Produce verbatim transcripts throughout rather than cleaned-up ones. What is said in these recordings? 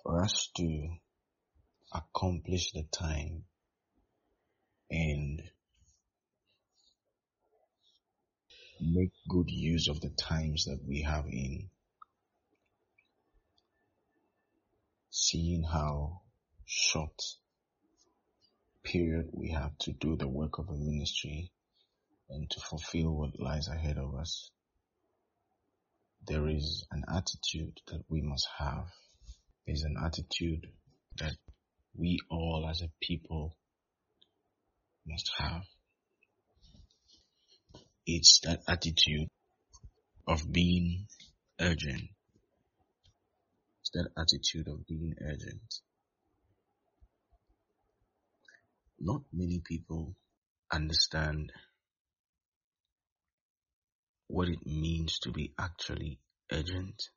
For us to accomplish the time and make good use of the times that we have in seeing how short period we have to do the work of a ministry and to fulfill what lies ahead of us, there is an attitude that we must have. There's an attitude that we all as a people must have. It's that attitude of being urgent. It's that attitude of being urgent. Not many people understand what it means to be actually urgent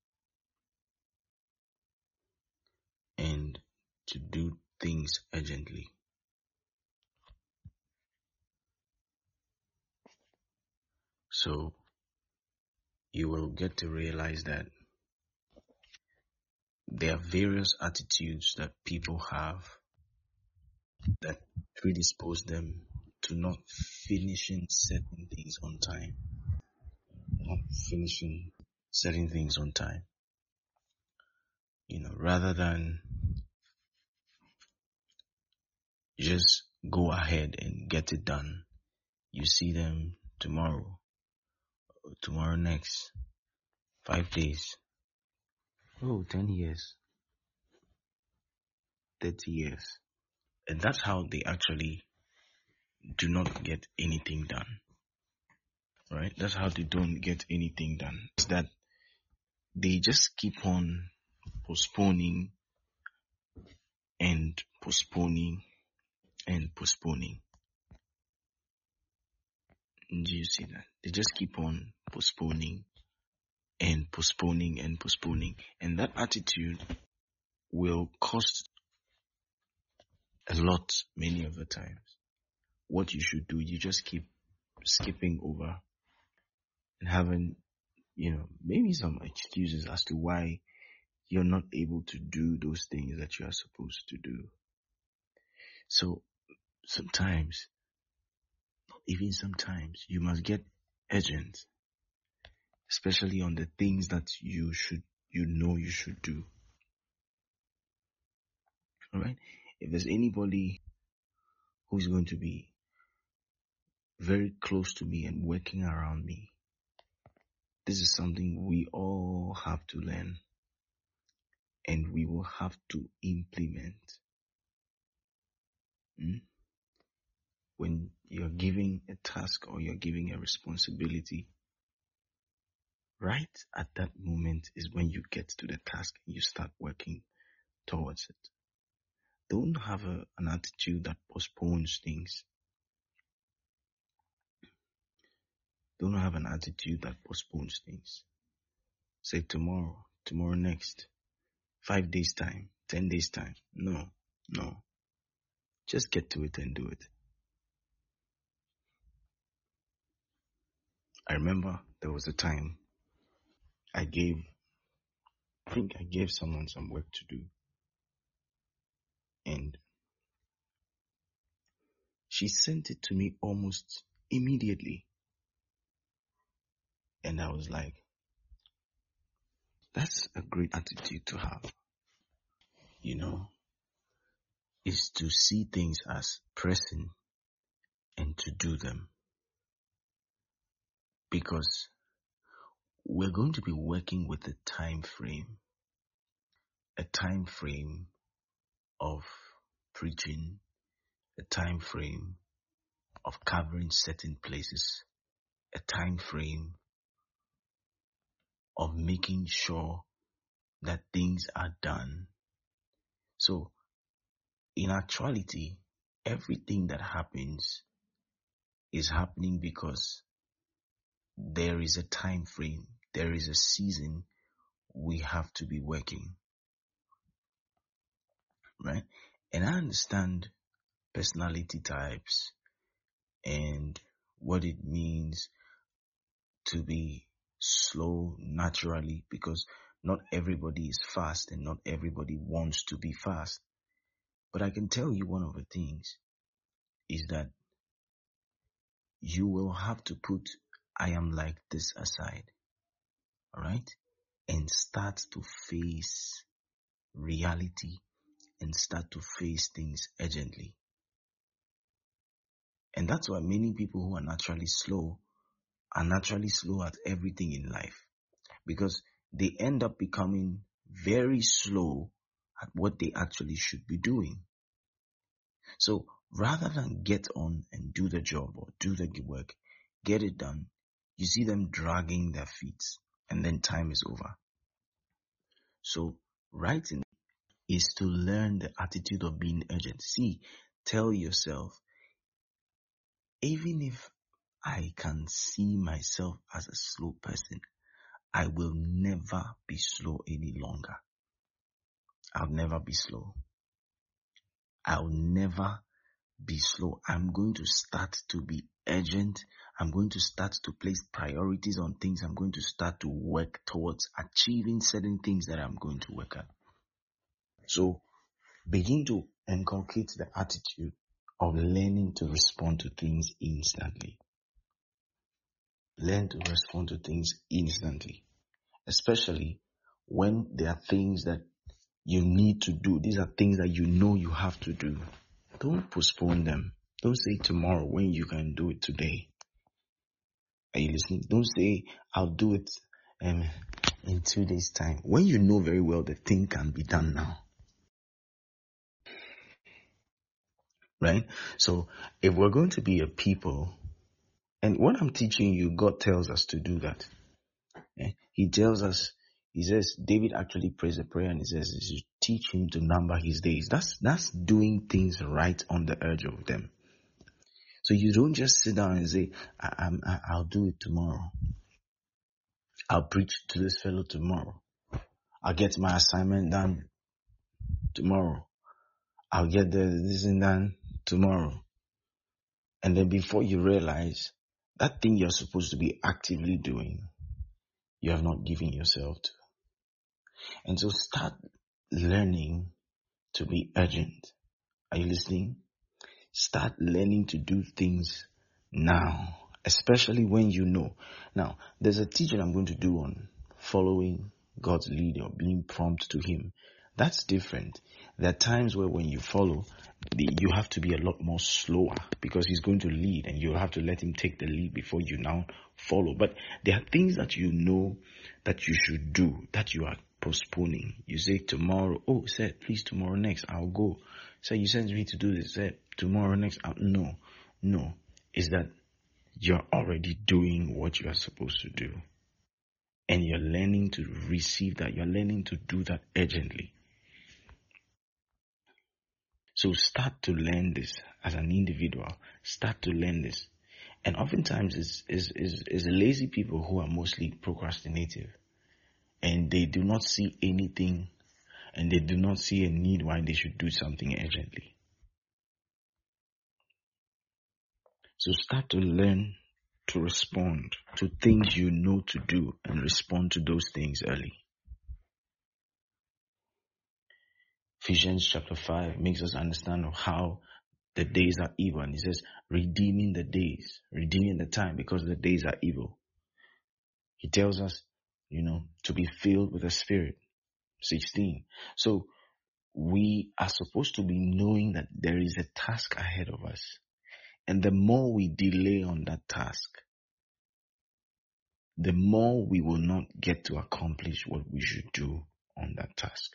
and to do things urgently. So you will get to realize that there are various attitudes that people have that predispose them to not finishing certain things on time. Not finishing certain things on time. You know, rather than just go ahead and get it done, you see them tomorrow, tomorrow next, five days, oh, ten years, thirty years. And that's how they actually do not get anything done. Right? That's how they don't get anything done. It's that they just keep on postponing and postponing and postponing. Do you see that? They just keep on postponing and postponing and postponing. And that attitude will cost a lot many of the times. What you should do, you just keep skipping over and having, you know, maybe some excuses as to why you're not able to do those things that you are supposed to do. So sometimes, even sometimes, you must get urgent, especially on the things that you should, you know you should do. Alright? If there's anybody who's going to be very close to me and working around me, this is something we all have to learn and we will have to implement. Hmm? When you're giving a task or you're giving a responsibility, right at that moment is when you get to the task and you start working towards it. Don't have a, an attitude that postpones things. Don't have an attitude that postpones things. Say tomorrow, tomorrow next, five days time, ten days time. No, no. Just get to it and do it. I remember there was a time I gave, I think I gave someone some work to do. And she sent it to me almost immediately. And I was like, that's a great attitude to have. You know, is to see things as pressing and to do them. Because we're going to be working with a time frame, a time frame of preaching, a time frame of covering certain places, a time frame of making sure that things are done. So, in actuality, everything that happens is happening because there is a time frame, there is a season we have to be working. Right? And I understand personality types and what it means to be slow naturally, because Not everybody is fast and not everybody wants to be fast. But I can tell you one of the things is that you will have to put I am like this aside, all right? And start to face reality and start to face things urgently. And that's why many people who are naturally slow are naturally slow at everything in life, because they end up becoming very slow at what they actually should be doing. So rather than get on and do the job or do the work, get it done, you see them dragging their feet and then time is over. So writing is to learn the attitude of being urgent. See, tell yourself, even if I can see myself as a slow person, I will never be slow any longer. I'll never be slow. I'll never be slow. I'm going to start to be urgent. I'm going to start to place priorities on things. I'm going to start to work towards achieving certain things that I'm going to work at. So begin to inculcate the attitude of learning to respond to things instantly. Learn to respond to things instantly, especially when there are things that you need to do. These are things that you know you have to do. Don't postpone them. Don't say tomorrow when you can do it today. Are you listening? Don't say I'll do it um, in two days' time when you know very well the thing can be done now. Right? So if we're going to be a people, and what I'm teaching you, God tells us to do that. Eh? He tells us, he says, David actually prays a prayer and he says, you teach him to number his days. That's, that's doing things right on the edge of them. So you don't just sit down and say, I, I, I'll do it tomorrow. I'll preach to this fellow tomorrow. I'll get my assignment done tomorrow. I'll get the this and done tomorrow. And then before you realize that thing you're supposed to be actively doing, you have not given yourself to. And so start learning to be urgent. Are you listening? Start learning to do things now, especially when you know. Now, there's a teaching I'm going to do on following God's lead or being prompt to Him. That's different. There are times where when you follow, you have to be a lot more slower because He's going to lead and you have to let Him take the lead before you now follow. But there are things that you know that you should do that you are postponing. You say tomorrow, oh, said, please tomorrow next, I'll go. Say, you sent me to do this, said, tomorrow next, I'll, no, no. Is that you're already doing what you are supposed to do. And you're learning to receive that. You're learning to do that urgently. So start to learn this as an individual. Start to learn this. And oftentimes it's, it's, it's, it's lazy people who are mostly procrastinative. And they do not see anything and they do not see a need why they should do something urgently. So start to learn to respond to things you know to do and respond to those things early. Ephesians chapter five makes us understand of how the days are evil. And it says, redeeming the days, redeeming the time because the days are evil. He tells us, you know, to be filled with the Spirit. sixteen. So we are supposed to be knowing that there is a task ahead of us. And the more we delay on that task, the more we will not get to accomplish what we should do on that task.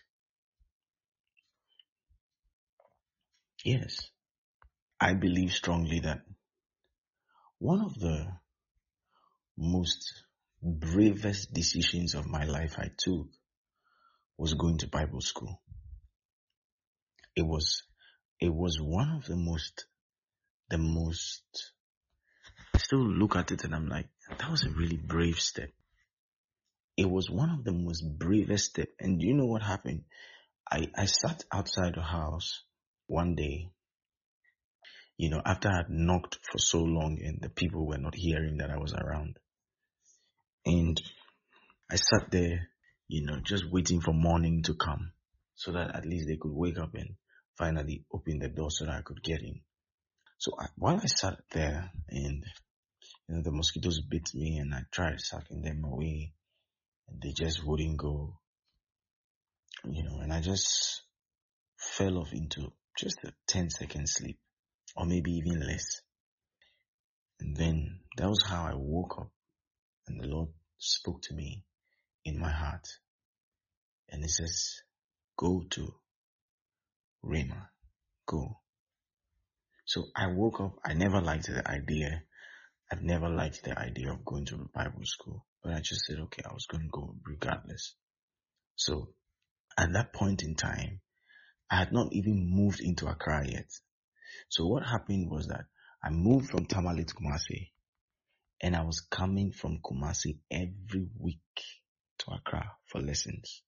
Yes, I believe strongly that one of the most bravest decisions of my life I took was going to Bible school. It was, it was one of the most, the most, I still look at it and I'm like, that was a really brave step. It was one of the most bravest steps. And do you know what happened? I, I sat outside the house one day, you know, after I had knocked for so long and the people were not hearing that I was around. And I sat there you know, just waiting for morning to come so that at least they could wake up and finally open the door so that I could get in. So I, while I sat there and, you know, the mosquitoes bit me and I tried sucking them away and they just wouldn't go, you know, and I just fell off into just a ten second sleep or maybe even less. And then that was how I woke up and the Lord spoke to me in my heart. And He says, go to Rhema, go. So I woke up. I never liked the idea. I've never liked the idea of going to a Bible school, but I just said, okay, I was going to go regardless. So at that point in time, I had not even moved into Accra yet. So what happened was that I moved from Tamale to Kumasi, and I was coming from Kumasi every week to Accra for lessons.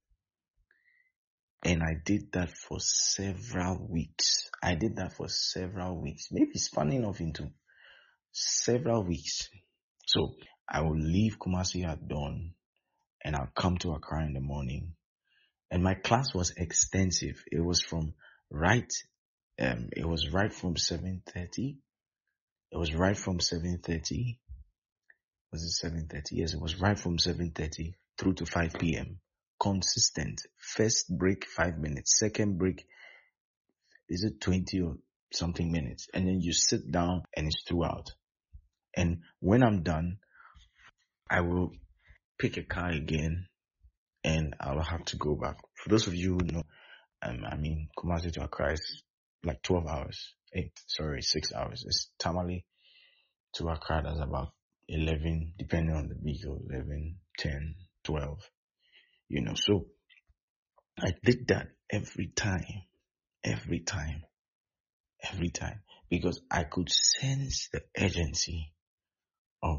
And I did that for several weeks. I did that for several weeks, maybe spanning off into several weeks. So I will leave Kumasi at dawn and I'll come to Accra in the morning. And my class was extensive. It was from right, um, it was right from seven thirty. It was right from seven thirty. Was it seven thirty? Yes, it was right from seven thirty through to five p.m. Consistent. First break, five minutes. Second break, is it twenty or something minutes? And then you sit down and it's throughout. And when I'm done, I will pick a car again and I'll have to go back. For those of you who know, um, I mean, Kumasi to Accra is like twelve hours. Eight, sorry, six hours. It's Tamale to Accra, that's about eleven, depending on the vehicle, eleven, ten, twelve, you know. So I did that every time, every time, every time, because I could sense the urgency of,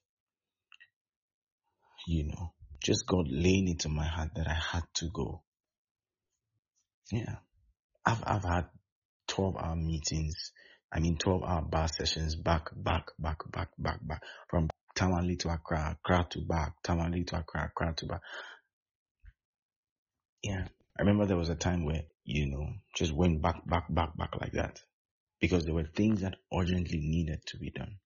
you know, just God laying it to my heart that I had to go. Yeah. I've, I've had twelve hour meetings. I mean, twelve hour bar sessions back, back, back, back, back, back from Tamale to Accra, Accra to back, Tamale to Accra, Accra to back. Yeah. I remember there was a time where, you know, just went back, back, back, back like that because there were things that urgently needed to be done.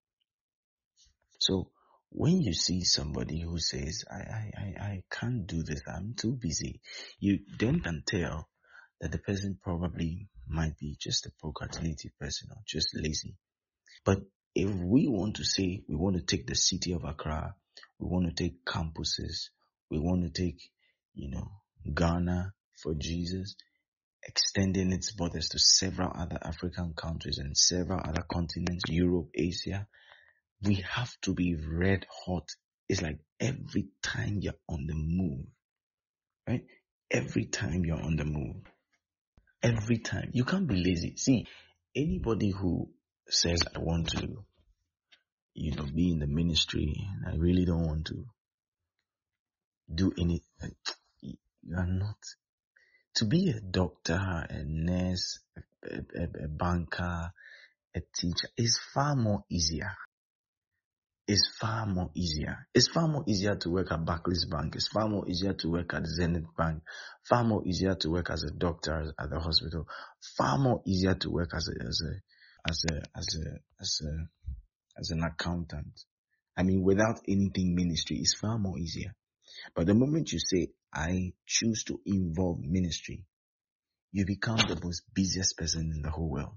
So when you see somebody who says, I, I, I, I can't do this, I'm too busy, you then can tell that the person probably might be just a procrastinative person or just lazy. But if we want to say we want to take the city of Accra, we want to take campuses, we want to take, you know, Ghana for Jesus, extending its borders to several other African countries and several other continents, Europe, Asia, we have to be red hot. It's like every time you're on the move, right? Every time you're on the move. Every time. You can't be lazy. See, anybody who says, I want to, you know, be in the ministry and I really don't want to do anything, you are not. To be a doctor, a nurse, a, a, a banker, a teacher is far more easier. It's far more easier. It's far more easier to work at Barclays Bank. It's far more easier to work at Zenith Bank. Far more easier to work as a doctor at the hospital. Far more easier to work as a as a as a as a as a as an accountant. I mean, without anything ministry, it's far more easier. But the moment you say, I choose to involve ministry, you become the most busiest person in the whole world.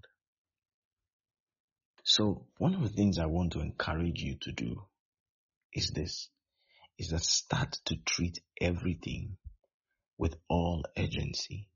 So one of the things I want to encourage you to do is this, is that start to treat everything with all urgency,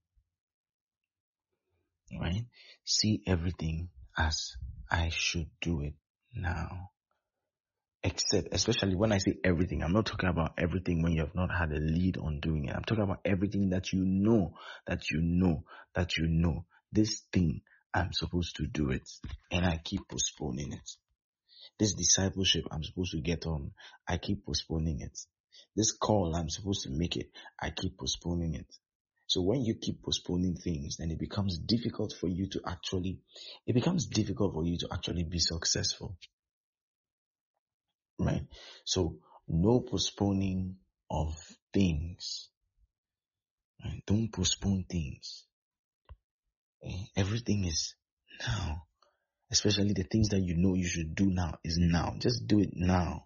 right? See everything as I should do it now. Except, especially when I say everything, I'm not talking about everything when you have not had a lead on doing it. I'm talking about everything that you know, that you know, that you know. This thing, I'm supposed to do it. And I keep postponing it. This discipleship, I'm supposed to get on. I keep postponing it. This call, I'm supposed to make it. I keep postponing it. So when you keep postponing things, then it becomes difficult for you to actually, it becomes difficult for you to actually be successful. Right? So no postponing of things. Right? Don't postpone things. Eh, Everything is now. Especially the things that you know you should do now is now. Just do it now.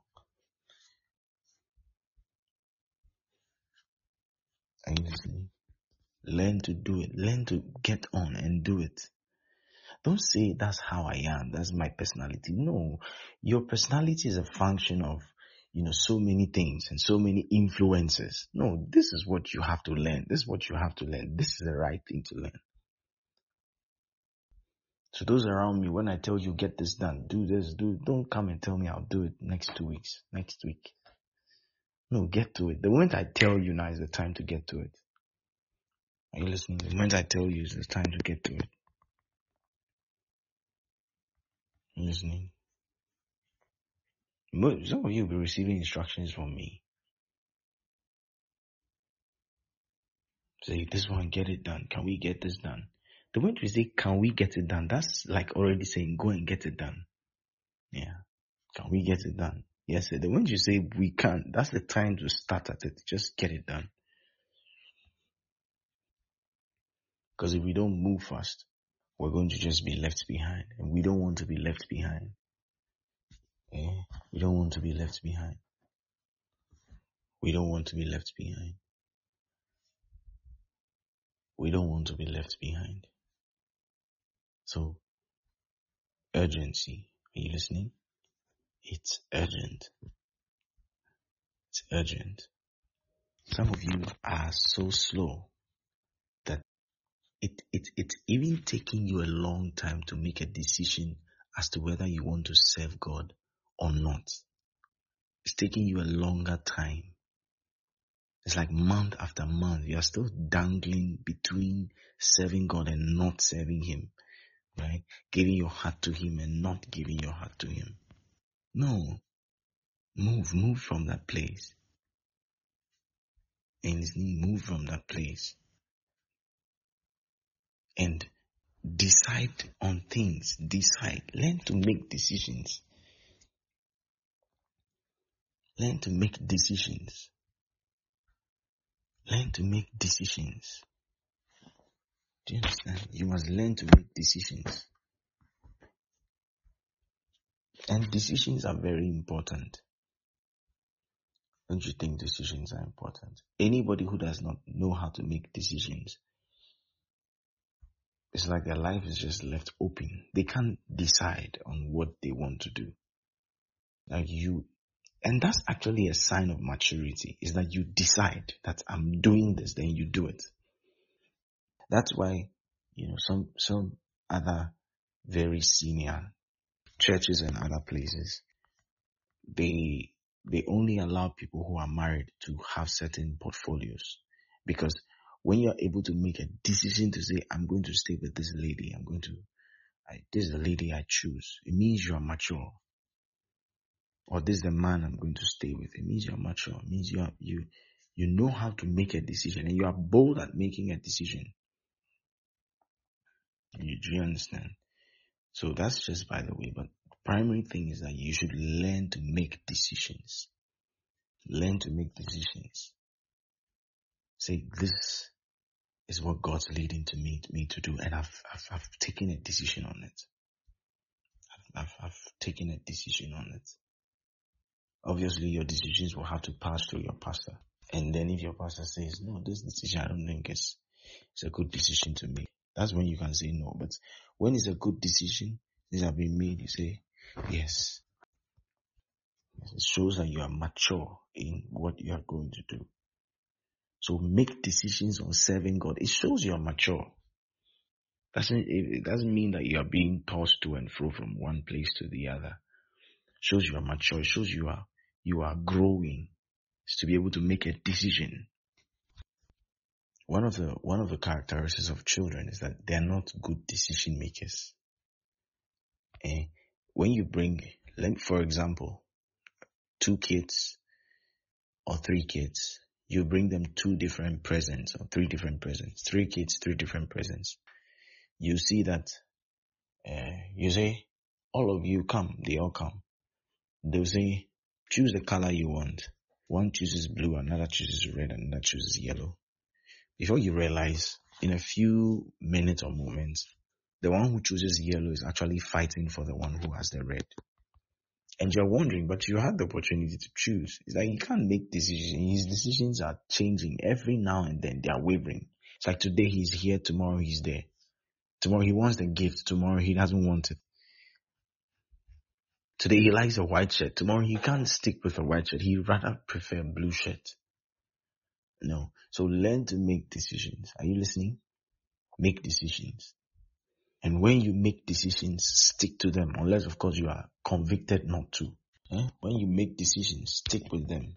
Are you listening? Learn to do it. Learn to get on and do it. Don't say that's how I am. That's my personality. No, your personality is a function of, you know, so many things and so many influences. No, this is what you have to learn. This is what you have to learn. This is the right thing to learn. So those around me, when I tell you get this done, do this, do, don't come and tell me I'll do it next two weeks, next week. No, get to it. The moment I tell you now is the time to get to it. Are you listening? The moment I tell you is the time to get to it. Are you listening? Some of you will be receiving instructions from me. Say, this one, get it done. Can we get this done? The moment we say, can we get it done? That's like already saying, go and get it done. Yeah. Can we get it done? Yes. The moment you say we can, that's the time to start at it. Just get it done. Because if we don't move fast, we're going to just be left behind. And we don't want to be left behind. Yeah. We don't want to be left behind. We don't want to be left behind. We don't want to be left behind. So, urgency. Are you listening? It's urgent. It's urgent. Some of you are so slow that it, it, it's even taking you a long time to make a decision as to whether you want to serve God or not. It's taking you a longer time. It's like month after month, you are still dangling between serving God and not serving Him, right? Giving your heart to Him and not giving your heart to Him. No, move, move from that place. And move from that place. And decide on things. Decide. Learn to make decisions. Learn to make decisions. Learn to make decisions. Do you understand? You must learn to make decisions. And decisions are very important. Don't you think decisions are important? Anybody who does not know how to make decisions, it's like their life is just left open. They can't decide on what they want to do. Like you, and that's actually a sign of maturity, is that you decide that I'm doing this, then you do it. That's why, you know, some, some other very senior churches and other places, they, they only allow people who are married to have certain portfolios. Because when you're able to make a decision to say, I'm going to stay with this lady, I'm going to, I, this is the lady I choose, it means you are mature. Or this is the man I'm going to stay with, it means you're mature. It means you are, you, you know how to make a decision and you are bold at making a decision. You, do you understand? So that's just by the way, but the primary thing is that you should learn to make decisions. Learn to make decisions. Say, this is what God's leading to me, me to do, and I've, I've, I've taken a decision on it. I've, I've, I've taken a decision on it. Obviously, your decisions will have to pass through your pastor. And then if your pastor says, no, this decision, I don't think it's, it's a good decision to make, that's when you can say no. But when it's a good decision, these have been made, you say, yes. It shows that you are mature in what you are going to do. So make decisions on serving God. It shows you are mature. Doesn't, it doesn't mean that you are being tossed to and fro from one place to the other. It shows you are mature. It shows you are, you are growing. It's to be able to make a decision. One of the, one of the characteristics of children is that they are not good decision makers. And when you bring, like for example, two kids or three kids, you bring them two different presents or three different presents, three kids, three different presents. You see that, uh, you say, all of you come, they all come. They'll say, choose the color you want. One chooses blue, another chooses red, and another chooses yellow. Before you realize, in a few minutes or moments, the one who chooses yellow is actually fighting for the one who has the red. And you're wondering, but you had the opportunity to choose. It's like you can't make decisions. His decisions are changing every now and then. They are wavering. It's like today he's here, tomorrow he's there. Tomorrow he wants the gift, tomorrow he doesn't want it. Today he likes a white shirt, tomorrow he can't stick with a white shirt. He'd rather prefer a blue shirt. No. So learn to make decisions. Are you listening? Make decisions. And when you make decisions, stick to them, unless of course you are convicted not to. Eh? When you make decisions, stick with them.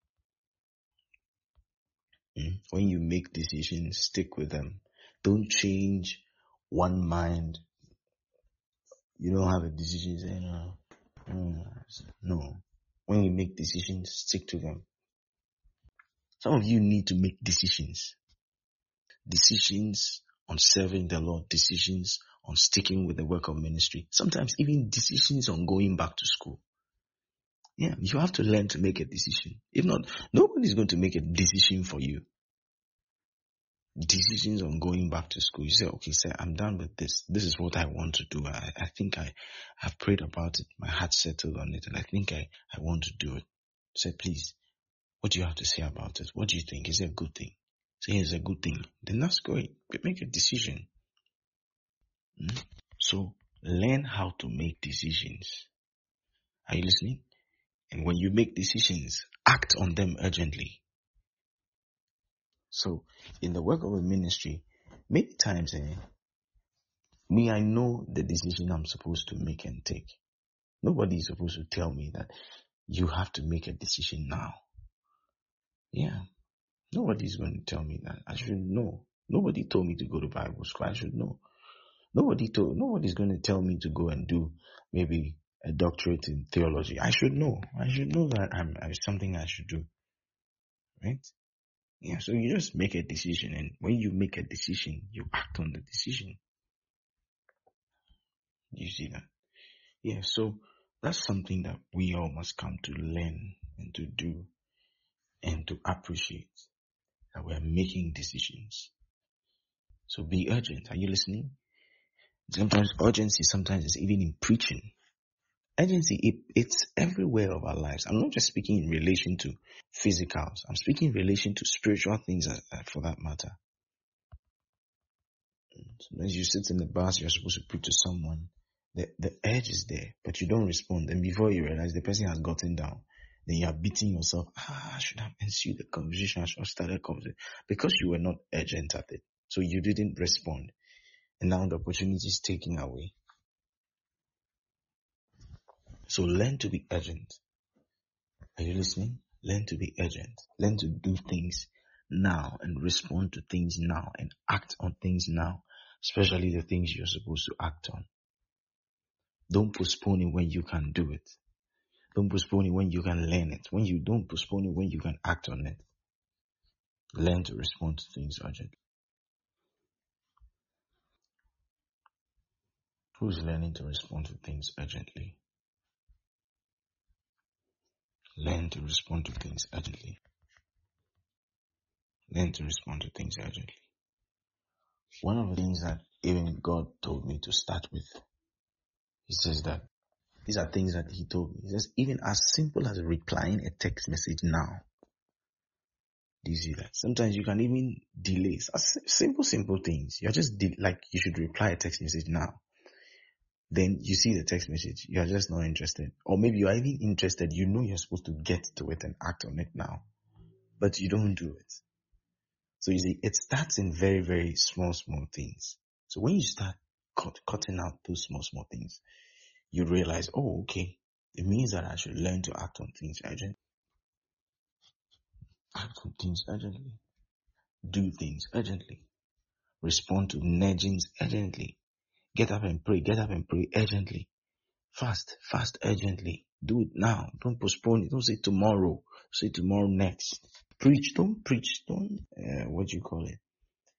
Mm? When you make decisions, stick with them. Don't change one mind. You don't have a decision, say no. Mm, no. When you make decisions, stick to them. Some of you need to make decisions. Decisions on serving the Lord, decisions on sticking with the work of ministry. Sometimes even decisions on going back to school. Yeah, you have to learn to make a decision. If not, nobody's going to make a decision for you. Decisions on going back to school. You say, okay, sir, I'm done with this. This is what I want to do. I, I think I have prayed about it. My heart settled on it, and I think I, I want to do it. Say, please, what do you have to say about it? What do you think? Is it a good thing? Say it's a good thing. Then that's great. Make a decision. Hmm? So learn how to make decisions. Are you listening? And when you make decisions, act on them urgently. So in the work of a ministry, many times, eh, me, I know the decision I'm supposed to make and take. Nobody is supposed to tell me that you have to make a decision now. Yeah. Nobody is going to tell me that. I should know. Nobody told me to go to Bible school. I should know. Nobody told, nobody's going to tell me to go and do maybe a doctorate in theology. I should know. I should know that I'm, it's something I should do. Right? Yeah. So you just make a decision, and when you make a decision, you act on the decision. You see that? Yeah. So that's something that we all must come to learn and to do and to appreciate, that we're making decisions. So be urgent. Are you listening? Sometimes urgency, sometimes it's even in preaching. Urgency, it, it's everywhere of our lives. I'm not just speaking in relation to physicals. I'm speaking in relation to spiritual things uh, uh, for that matter. Sometimes you sit in the bus, you're supposed to preach to someone. The, the urge is there, but you don't respond. And before you realize the person has gotten down, then you are beating yourself. Ah, I should have ensued the conversation. I should have started the conversation. Because you were not urgent at it. So you didn't respond. And now the opportunity is taken away. So learn to be urgent. Are you listening? Learn to be urgent. Learn to do things now and respond to things now and act on things now, especially the things you're supposed to act on. Don't postpone it when you can do it. Don't postpone it when you can learn it. When you don't postpone it when you can act on it. Learn to respond to things urgently. Who's learning to respond to things urgently? Learn to respond to things urgently. Learn to respond to things urgently. One of the things that even God told me to start with, He says that these are things that He told me. He says, even as simple as replying a text message now. Do you see that? Sometimes you can even delay. Simple, simple things. You're just de- like, you should reply a text message now. Then you see the text message. You're just not interested. Or maybe you are even interested. You know you're supposed to get to it and act on it now. But you don't do it. So you see, it starts in very, very small, small things. So when you start cut, cutting out those small, small things, you realize, oh, okay, it means that I should learn to act on things urgently. Act on things urgently. Do things urgently. Respond to nudgings urgently. Get up and pray. Get up and pray urgently. Fast, fast urgently. Do it now. Don't postpone it. Don't say tomorrow. Say tomorrow next. Preach. Don't preach. Don't, uh, what do you call it?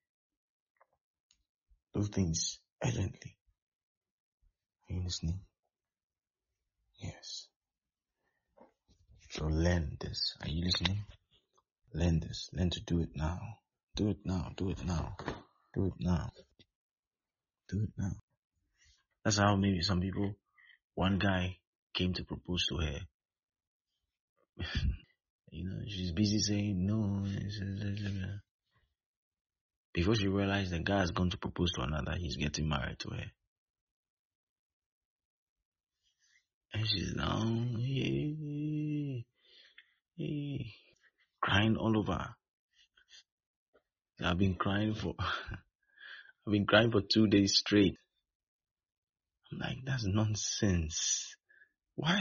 Do things urgently. Are you listening? Yes. So learn this. Are you listening? Learn this. Learn to do it now. Do it now. Do it now. Do it now. Do it now. That's how maybe some people, one guy came to propose to her. You know, she's busy saying no. Before she realized the guy is going to propose to another, he's getting married to her. And she's now hey, hey, crying all over. I've been crying for I've been crying for two days straight. I'm like, that's nonsense. Why?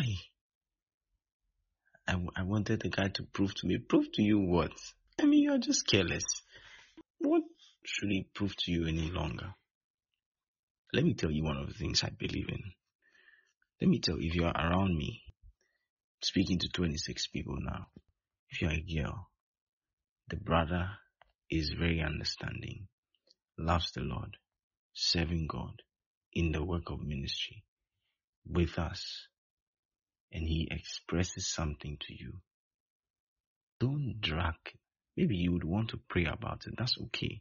I, I wanted the guy to prove to me. Prove to you what? I mean, you're just careless. What should he prove to you any longer? Let me tell you one of the things I believe in. Let me tell you, if you are around me, speaking to twenty-six people now, if you're a girl, the brother is very understanding, loves the Lord, serving God in the work of ministry with us, and he expresses something to you. Don't drag. Maybe you would want to pray about it. That's okay.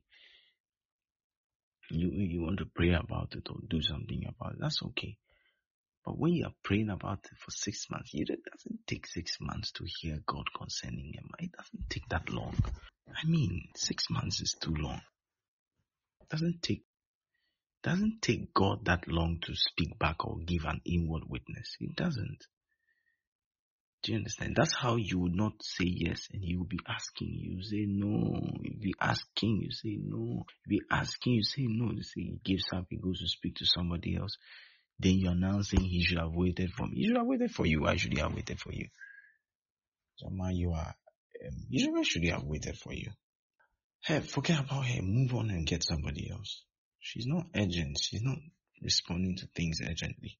You you want to pray about it or do something about it. That's okay. But when you are praying about it for six months, it doesn't take six months to hear God concerning him. It doesn't take that long. I mean, six months is too long. It doesn't take doesn't take God that long to speak back or give an inward witness. It doesn't. Do you understand? That's how you would not say yes and he will be asking you, say no. You'll be asking, you say no. You'll be asking, you say no. You say he gives up, he goes to speak to somebody else. Then you're now saying he should have waited for me. He should have waited for you. Why should he have waited for you? Jama, you are, um, you should, why should he have waited for you? Hey, forget about her. Move on and get somebody else. She's not urgent. She's not responding to things urgently.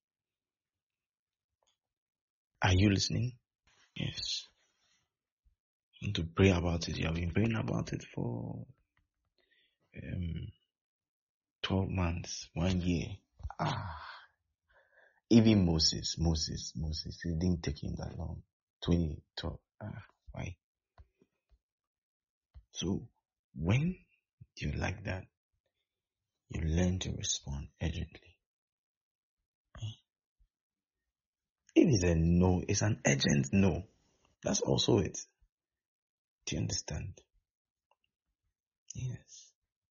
Are you listening? Yes. You need to pray about it. You have been praying about it for um, twelve months, one year. Ah. Even Moses, Moses, Moses, it didn't take him that long. twenty twelve. Ah, why? So, when you like that, you learn to respond urgently. If it's a no, it's an urgent no. That's also it. Do you understand? Yes.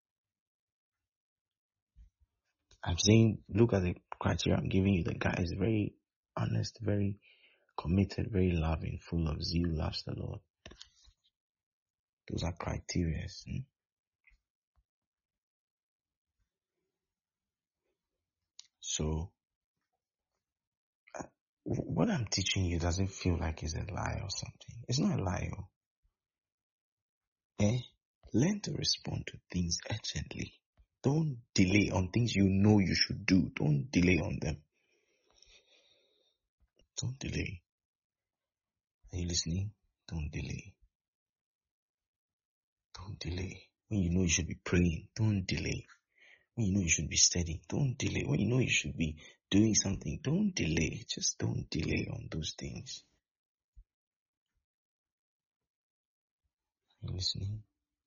I'm saying, look at the criteria I'm giving you. The guy is very honest, very committed, very loving, full of zeal, loves the Lord. Those are criteria. Hmm? So, uh, what I'm teaching you doesn't feel like it's a lie or something. It's not a lie. Oh. Eh? Learn to respond to things urgently. Don't delay on things you know you should do. Don't delay on them. Don't delay. Are you listening? Don't delay. Don't delay. When you know you should be praying, don't delay. When you know you should be studying, don't delay. When you know you should be doing something, don't delay. Just don't delay on those things. Are you listening?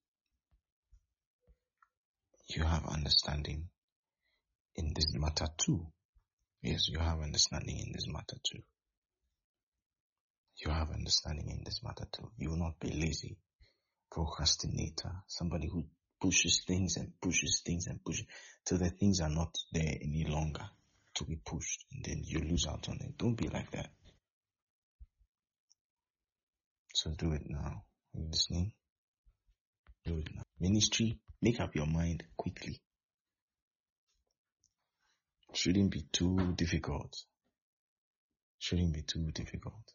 You have understanding in this matter too. Yes, you have understanding in this matter too. You have understanding in this matter too. You will not be lazy, procrastinator, somebody who pushes things and pushes things and pushes till the things are not there any longer to be pushed, and then you lose out on it. Don't be like that. So do it now. Are you listening? Do it now. Ministry, make up your mind quickly. Shouldn't be too difficult. Shouldn't be too difficult.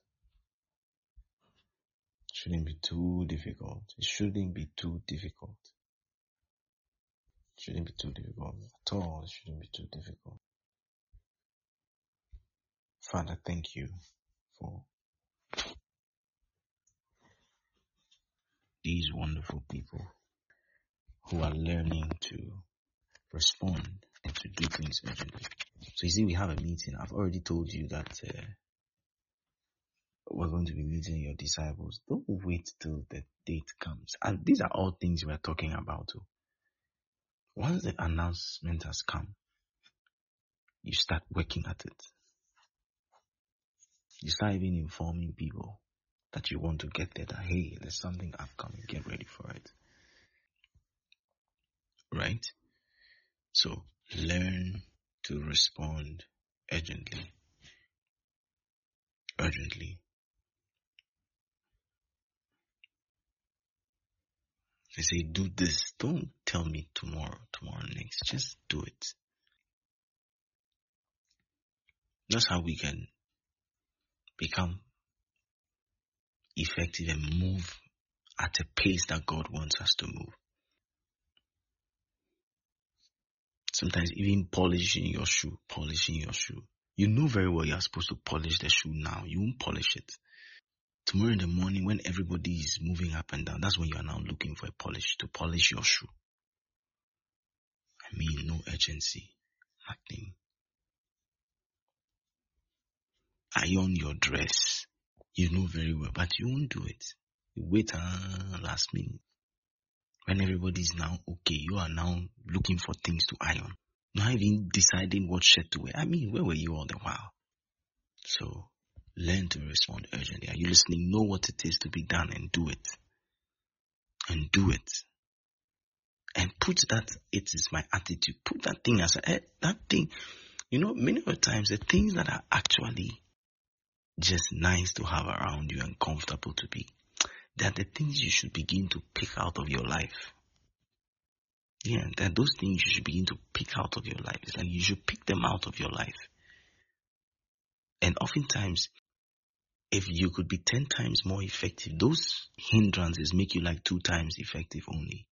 Shouldn't be too difficult. It shouldn't be too difficult. Shouldn't be too difficult at all. It shouldn't be too difficult. Father, thank you for these wonderful people who are learning to respond and to do things urgently. So you see, we have a meeting. I've already told you that uh, we're going to be meeting your disciples. Don't wait till the date comes. And these are all things we're talking about. Too. Once the announcement has come, you start working at it. You start even informing people that you want to get there, that hey, there's something upcoming, get ready for it. Right? So learn to respond urgently. Urgently. They say, do this. Don't tell me tomorrow, tomorrow next. Just do it. That's how we can become effective and move at a pace that God wants us to move. Sometimes even polishing your shoe, polishing your shoe. You know very well you're supposed to polish the shoe now. You won't polish it. Tomorrow in the morning when everybody is moving up and down, that's when you are now looking for a polish to polish your shoe. I mean, no urgency, nothing. Iron your dress. You know very well, but you won't do it. You wait uh, last minute. When everybody is now okay, you are now looking for things to iron. Not even deciding what shirt to wear. I mean, where were you all the while? So, learn to respond urgently. Are you listening? Know what it is to be done and do it. And do it. And put that, it is my attitude. Put that thing as a, that thing. You know, many of the times, the things that are actually just nice to have around you and comfortable to be, they are the things you should begin to pick out of your life. Yeah, there are those things you should begin to pick out of your life. It's like you should pick them out of your life. And oftentimes, if you could be ten times more effective, those hindrances make you like two times effective only.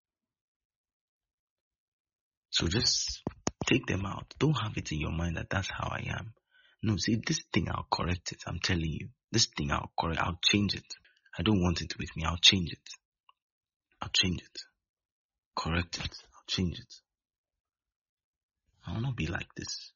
So just take them out. Don't have it in your mind that that's how I am. No, see, this thing, I'll correct it. I'm telling you. This thing, I'll correct, I'll change it. I don't want it with me. I'll change it. I'll change it. Correct it. I'll change it. I will not be like this.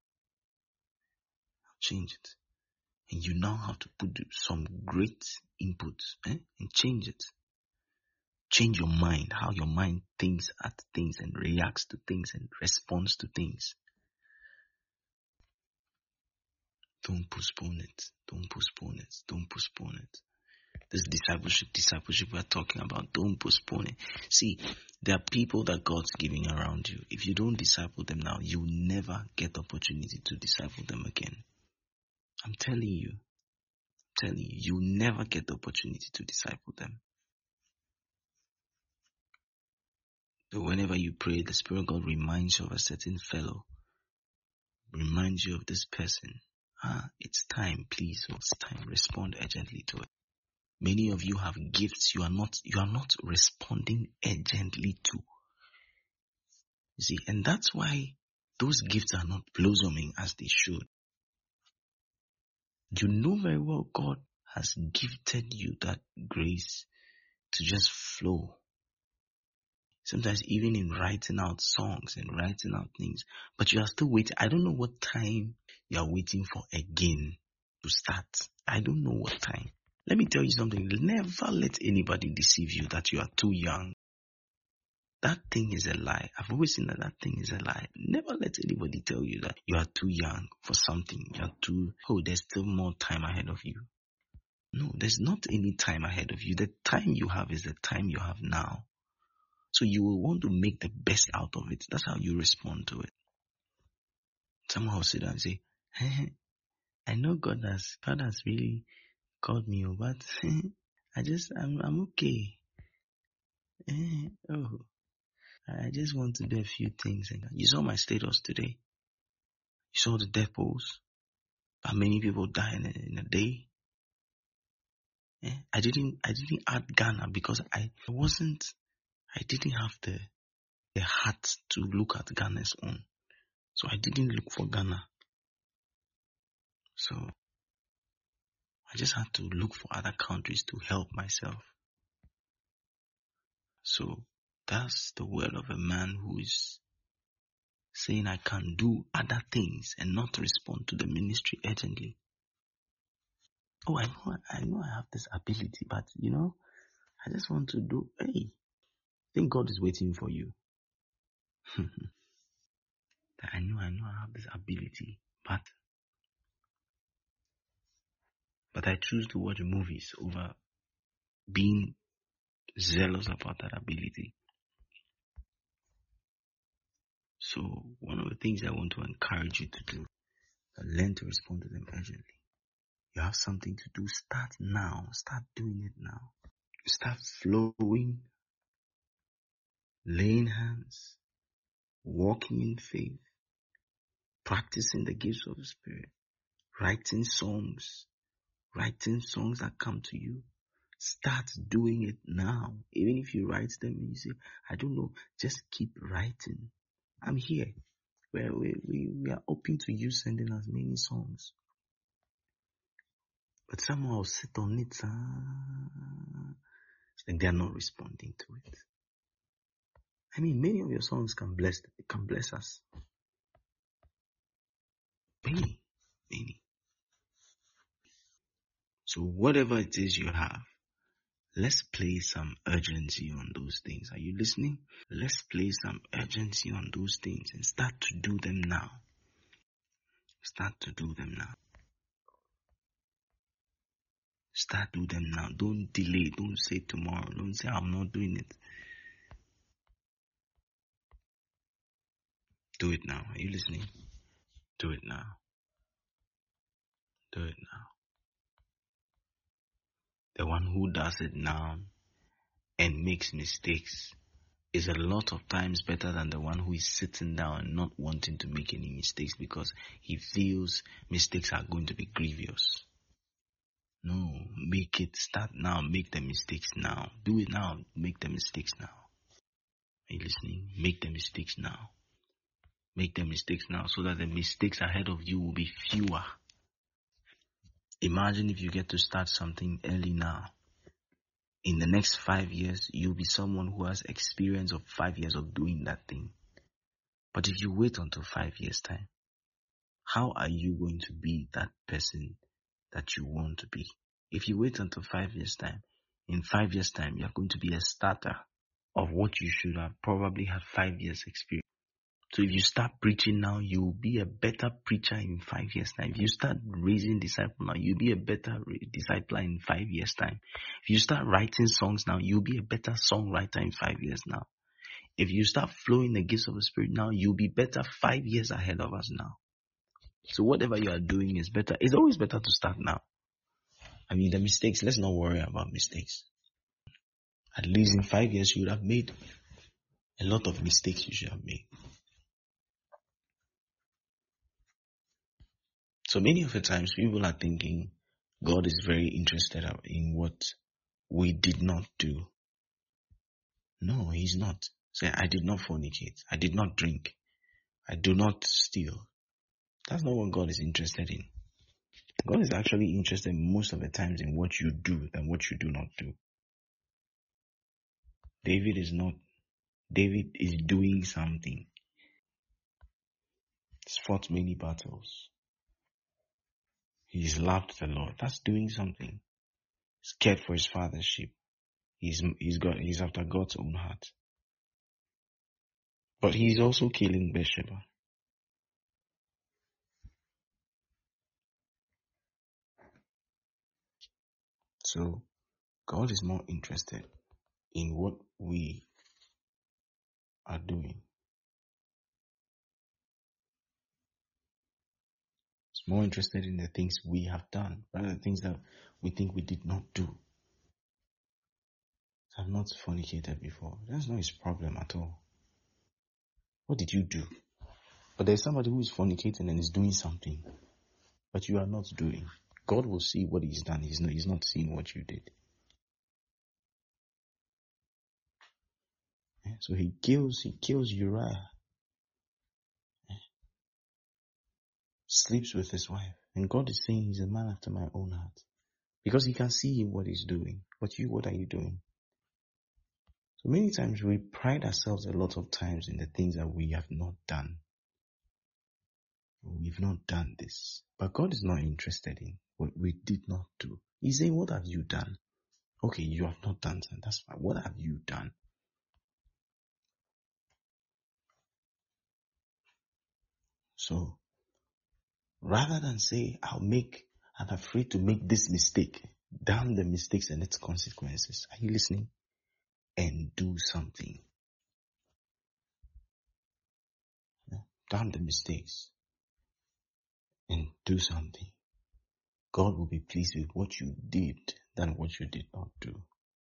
I'll change it. And you now have to put some great inputs eh, and change it. Change your mind, how your mind thinks at things and reacts to things and responds to things. Don't postpone it. Don't postpone it. Don't postpone it. This discipleship, discipleship we're talking about, don't postpone it. See, there are people that God's giving around you. If you don't disciple them now, you will never get the opportunity to disciple them again. I'm telling you. I'm telling you, you will never get the opportunity to disciple them. So whenever you pray, the Spirit of God reminds you of a certain fellow. Reminds you of this person. Ah, it's time, please. It's time. Respond urgently to it. Many of you have gifts you are not you are not responding urgently to. You see, and that's why those gifts are not blossoming as they should. You know very well God has gifted you that grace to just flow. Sometimes even in writing out songs and writing out things, but you are still waiting. I don't know what time you are waiting for again to start. I don't know what time. Let me tell you something. Never let anybody deceive you that you are too young. That thing is a lie. I've always seen that that thing is a lie. Never let anybody tell you that you are too young for something. You are too, oh, there's still more time ahead of you. No, there's not any time ahead of you. The time you have is the time you have now. So you will want to make the best out of it. That's how you respond to it. Someone will sit down and say, hey, I know God has, God has really called me, but I just, I'm, I'm okay. Eh, oh, I just want to do a few things. You saw my status today. You saw the depots. How many people die in a, in a day? Eh? I didn't, I didn't add Ghana because I wasn't, I didn't have the, the heart to look at Ghana's own. So I didn't look for Ghana. So I just had to look for other countries to help myself. So that's the word of a man who is saying I can do other things and not respond to the ministry urgently. Oh, I know, I know I have this ability, but you know, I just want to do, hey, I think God is waiting for you. That I know, I know I have this ability, but, but I choose to watch movies over being zealous about that ability. So one of the things I want to encourage you to do, learn to respond to them urgently. You have something to do, start now. Start doing it now. Start flowing, laying hands, walking in faith, practicing the gifts of the Spirit, writing songs, writing songs that come to you. Start doing it now. Even if you write them and you say, I don't know, just keep writing. I'm here. We, we, we, we are open to you sending us many songs. But someone will sit on it uh, and they are not responding to it. I mean, many of your songs can bless can bless us. Many, many. So whatever it is you have, let's place some urgency on those things. Are you listening? Let's place some urgency on those things and start to do them now. Start to do them now. Start do them now. Don't delay. Don't say tomorrow. Don't say I'm not doing it. Do it now. Are you listening? Do it now. Do it now. The one who does it now and makes mistakes is a lot of times better than the one who is sitting down and not wanting to make any mistakes because he feels mistakes are going to be grievous. No, make it start now. Make the mistakes now. Do it now. Make the mistakes now. Are you listening? Make the mistakes now. Make the mistakes now so that the mistakes ahead of you will be fewer. Imagine if you get to start something early now. In the next five years, you'll be someone who has experience of five years of doing that thing. But if you wait until five years' time, how are you going to be that person that you want to be? If you wait until five years' time, in five years' time, you're going to be a starter of what you should have probably had five years' experience. So if you start preaching now, you'll be a better preacher in five years' time. If you start raising disciples now, you'll be a better discipler in five years' time. If you start writing songs now, you'll be a better songwriter in five years now. If you start flowing the gifts of the Spirit now, you'll be better five years ahead of us now. So whatever you are doing is better. It's always better to start now. I mean, the mistakes, let's not worry about mistakes. At least in five years, you would have made a lot of mistakes you should have made. So many of the times people are thinking God is very interested in what we did not do. No, he's not. Say, I did not fornicate. I did not drink. I do not steal. That's not what God is interested in. God is actually interested most of the times in what you do than what you do not do. David is not. David is doing something. He's fought many battles. He's loved the Lord. That's doing something. He's cared for his father's sheep. He's he's got he's after God's own heart. But he's also killing Bathsheba. So God is more interested in what we are doing. He's more interested in the things we have done rather than things that we think we did not do. I've not fornicated before. That's not his problem at all. What did you do? But there's somebody who is fornicating and is doing something, but you are not doing. God will see what he's done. He's not, he's not seeing what you did. Yeah, so he kills, he kills Uriah. Yeah. Sleeps with his wife. And God is saying he's a man after my own heart. Because he can see what he's doing. But you, what are you doing? So many times we pride ourselves a lot of times in the things that we have not done. we've not done this. But God is not interested in what we did not do. He's saying, what have you done? Okay, you have not done that. That's fine. What have you done? So, rather than say, I'll make, I'm afraid to make this mistake, damn the mistakes and its consequences. Are you listening? And do something. Yeah. Damn the mistakes and do something. God will be pleased with what you did than what you did not do.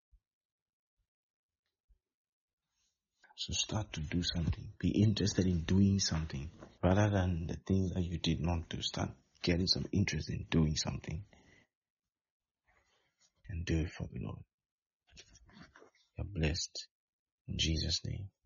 So start to do something. Be interested in doing something rather than the things that you did not do. Start getting some interest in doing something and do it for the Lord. You're blessed in Jesus' name.